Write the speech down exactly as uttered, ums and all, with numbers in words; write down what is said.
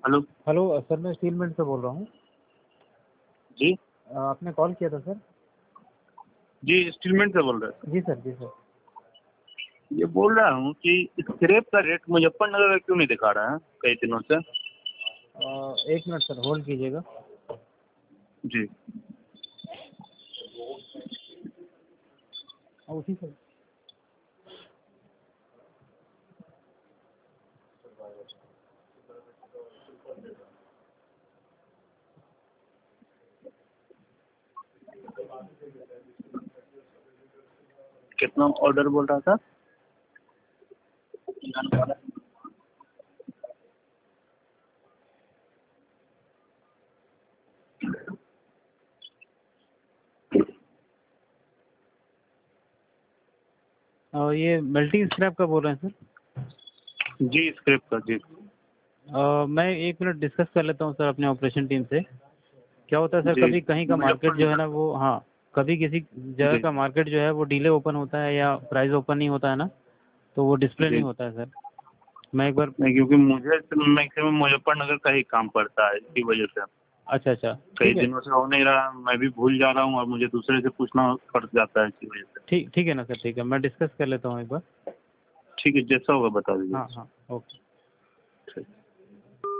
Hello. Hello sir, मैं steel mill से बोल रहा हूँ। जी आपने कॉल किया था सर? जी स्टीलमेंट से बोल रहे हैं। जी सर, जी सर। ये बोल रहा हूँ कि स्क्रैप का रेट मुजफ्फरनगर में क्यों नहीं दिखा रहा है कई दिनों से? आ, एक मिनट सर, होल्ड कीजिएगा। जी उठी सर। कितना ऑर्डर बोल रहा था? आ, ये मल्टी स्क्रैप का बोल रहे हैं सर? जी स्क्रैप का जी। आ, मैं एक मिनट डिस्कस कर लेता हूँ सर अपने ऑपरेशन टीम से। क्या होता है सर, जी कभी कहीं का मार्केट जो है ना मुजफ्फरनगर। वो, हाँ, कभी किसी जगह जी का मार्केट जो है वो डिले ओपन होता है या प्राइस ओपन नहीं होता है ना, तो वो डिस्प्ले नहीं जी होता है सर। मैं एक बार। नहीं, क्योंकि मुझे मैक्सिमम मुजफ्फरनगर का ही काम पड़ता है, इसी वजह से अच्छा अच्छा, कई ठीक है। दिनों से हो नहीं रहा, मैं भी भूल जा रहा हूँ और मुझे दूसरे से पूछना पड़ जाता है इसी वजह से। ठीक ठीक है ना सर, ठीक है, मैं डिस्कस कर लेता हूँ एक बार। ठीक है, जैसा होगा बता दीजिए। हाँ हाँ, ओके। ठीक।